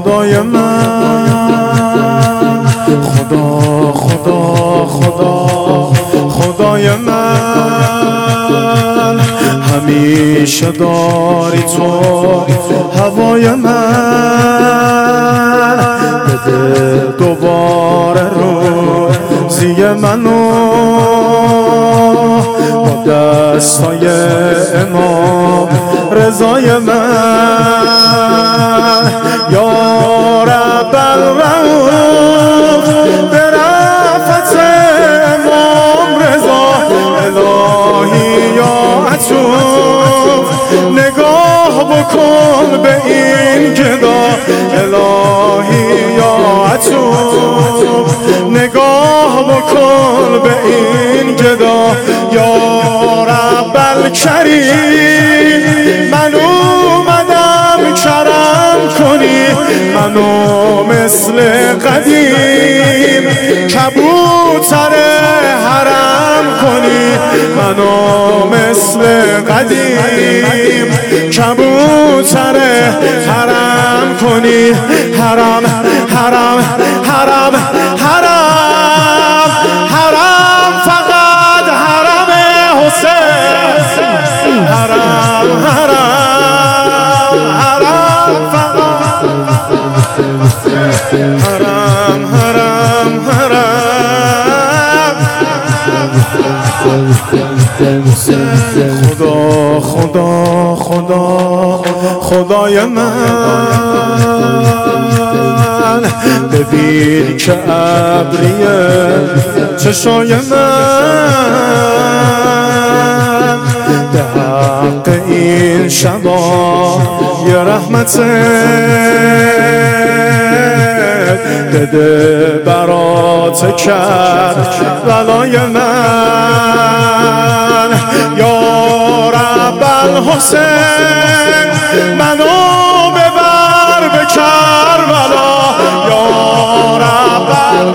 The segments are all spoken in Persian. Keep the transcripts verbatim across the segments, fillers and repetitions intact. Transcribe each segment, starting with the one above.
خدای من، خدا خدا خدا خدای من، همیشه داری تو هوای من، بده دوباره روزی منو با دستای امام رضای من. یا رب الرؤوف به رأفت امام رضا، الهی یا عطوف نگاه بکن به این گدا، الهی یا عطوف نگاه بکن به این گدا. یا رب الکریم من اومدم کرم کنی، منو مثل قدیم کبوتر حرم کنی، منو مثل قدیم کبوتر حرم کنی. حرم حرم حرم حرم حرم فقط حرم حسین، حرم حرم حرم فقط حرم حرم حرم. خدا خدا خدا خدای من، ببین که ابریه چشای من، به حق این شبا یه رحمته بده برات کرد بلای من. یا رب الحسین منو ببر به کربلا، یا رب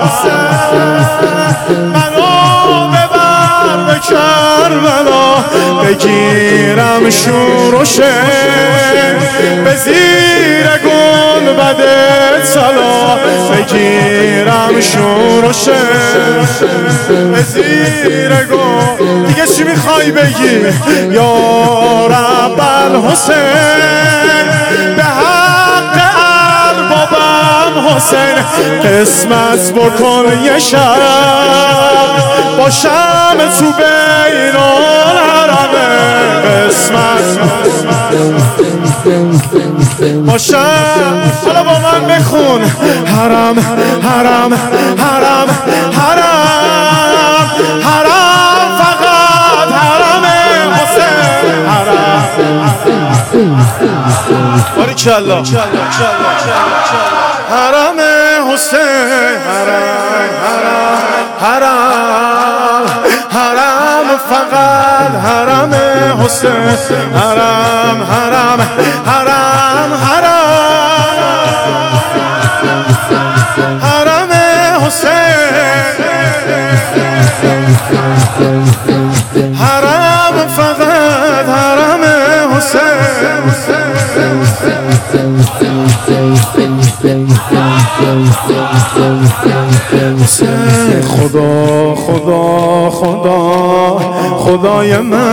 الحسین منو ببر به کربلا، بگیرم شور و شن به زیر گنبد طلا، بگیرم شور و شن به زیر گنبد. دیگه چی میخوای بگی؟ یا رب الحسین به حق اربابم حسین، قسمت بکن یه شب باشم تو بین الحرمه، قسمت باشم. حالا با من بخون حرم حرم حرم حرم حرم فقط حرم حسین، حرم باریکالله حرم حسین، حرم حرم حرم حرم فقط حرم حسین، حرم حرم حرم حرم حرم حسین، حرم فقط حرم حسین. خدا خدا خدا خدای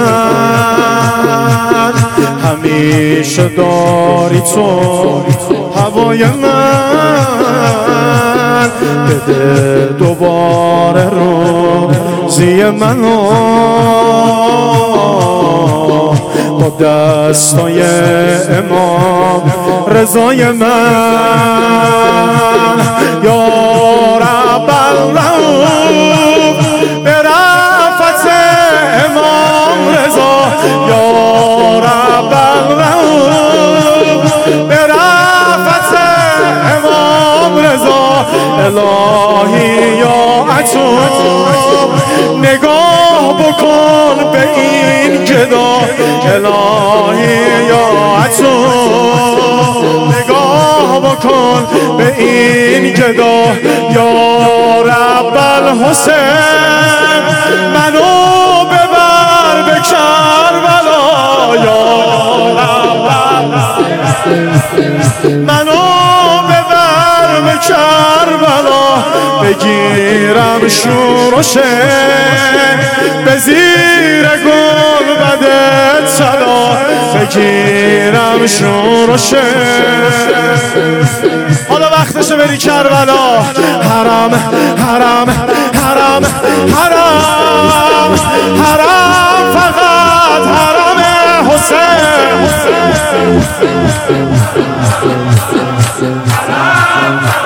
من، همیشه داری تو هوای من، بده دوباره روزی منو با دستای امام رضای من. یا رب الرؤوف به رأفت امام رضا، یا رب الرؤوف به رأفت امام رضا، الهی یا عطوف نگاه بکن به این گدا، الهی یا عطوف نگاه بکن به این گدا. یا رب الحسین منو ببر به کربلا، یا رب منو ببر بگیرم شورشه به زیر گل بدت صدا بگیرم شورشه. حالا وقتشه بری کربلا. حرام حرام حرام حرام حرام فقط حرام حسین.